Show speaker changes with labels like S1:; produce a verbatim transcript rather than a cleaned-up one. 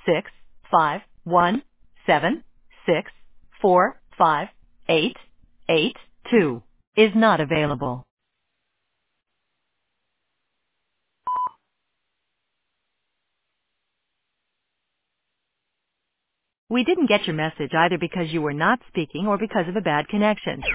S1: six five one seven six four five eight eight two is not available. We didn't get your message either because you were not speaking or because of a bad connection.